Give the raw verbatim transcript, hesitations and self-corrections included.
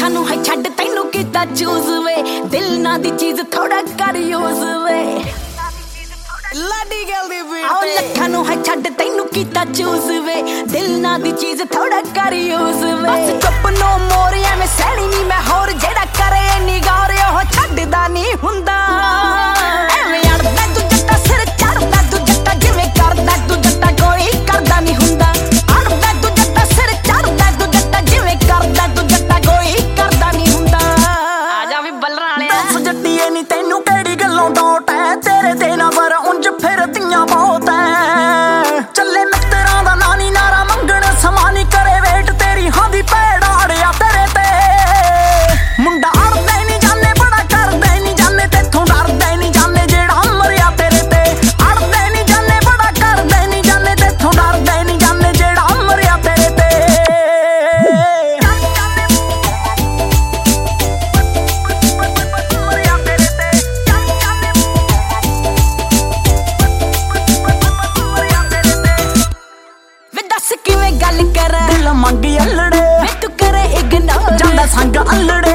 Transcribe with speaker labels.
Speaker 1: ਲੱਖਾਂ ਨੂੰ ਹੈ ਛੱਡ ਤੈਨੂੰ ਕੀਤਾ ਚੂਜ਼ ਵੇ ਦਿਲ ਨਾ ਦੀ ਚੀਜ਼ ਥੋੜਾ ਕਰ ਯੂਜ਼ ਵੇ
Speaker 2: ਲਾਡੀ ਗੱਲ ਦੀ ਬੀਟ
Speaker 1: ਆਹ ਲੱਖਾਂ ਨੂੰ ਹੈ ਛੱਡ ਤੈਨੂੰ ਕੀਤਾ ਚੂਜ਼ ਵੇ ਦਿਲ ਨਾ ਦੀ ਚੀਜ਼ ਥੋੜਾ ਕਰ ਯੂਜ਼ ਵੇ ਬਸ ਚੁੱਪ ਨੋ ਮੋਰ ਐਵੇਂ ਸਹਿਣੀ ਨਹੀਂ ਮੈਂ ਹੋਰ ਜਿਹੜਾ ਕਰੇ ਨਿਗਾਰ ਉਹ ਛੱਡਦਾ ਨਹੀਂ ਹੁੰਦਾ ਐਵੇਂ ਅੜਦਾ ਤੂੰ ਜੱਟਾ ਸਿਰ ਚੜਦਾ ਤੂੰ ਜੱਟਾ ਜਿਵੇਂ ਕਰਦਾ ਤੂੰ ਜੱਟਾ ਕੋਈ ਕਰਦਾ ਨਹੀਂ ਹੁੰਦਾ ਅੜਦਾ ਤੂੰ ਜੱਟਾ ਸਿਰ ਚੜਦਾ ਤੂੰ ਜੱਟਾ ਜਿਵੇਂ ਕਰਦਾ ਤੂੰ ਜੱਟਾ ਕੋਈ ਕਰਦਾ ਨਹੀਂ ਹੁੰਦਾ ਆ ਜਾ ਵੀ ਬੱਲਰਾਂ ਵਾਲਿਆ
Speaker 2: ਦੱਸ ਜੱਟੀਏ ਨੀ ਤੈਨੂੰ ਕਿਹੜੀ ਗੱਲੋਂ ਡੋਟ ਐ ਤੇਰੇ ਤੇ ਨਾ ਪਰ ਉਂਝ ਫਿਰਦੀਆਂ ਬਹੁਤ ਐ ਚੱਲੇ ਮਿੱਤਰਾਂ ਦਾ ਨਾਨੀ ਨਾਰਾ ਮੰਗਣ ਸਮਾਂ ਨੀ ਕਰੇ ਵੇਟ ਤੇਰੀ ਹਾਂ ਦੀ ਭੈੜ ਆੜਿਆ ਤੇਰੇ ਤੇ ਮੁੰਡਾ ਅੜਦੇ ਨੀ ਜਾਣੇ ਬੜਾ ਕਰਦੇ ਨੀ ਜਾਣੇ ਤੇਥੋਂ ਡਰਦੇ ਨੀ ਜਾਣੇ ਜਿਹੜਾ ਮਰਿਆ ਤੇਰੇ ਤੇ ਅੜਦੇ ਨੀ ਜਾਣੇ ਬੜਾ ਕਰਦੇ ਨੀ ਜਾਣੇ ਤੇਥੋਂ ਡਰਦੇ ਨੀ ਜਾਣੇ ਜਿਹੜਾ ਮਰਿਆ ਤੇਰੇ ਤੇ
Speaker 1: ਦੱਸ ਕਿਵੇਂ ਗੱਲ ਕਰਾਂ
Speaker 2: ਦਿਲ ਮੰਗੀ ਅਲੜੇ
Speaker 1: ਵੇ ਤੂੰ ਕਰੇ ਇਗਨੋਰ
Speaker 2: ਜਾਂਦਾ ਸੰਗ ਅਲੜੇ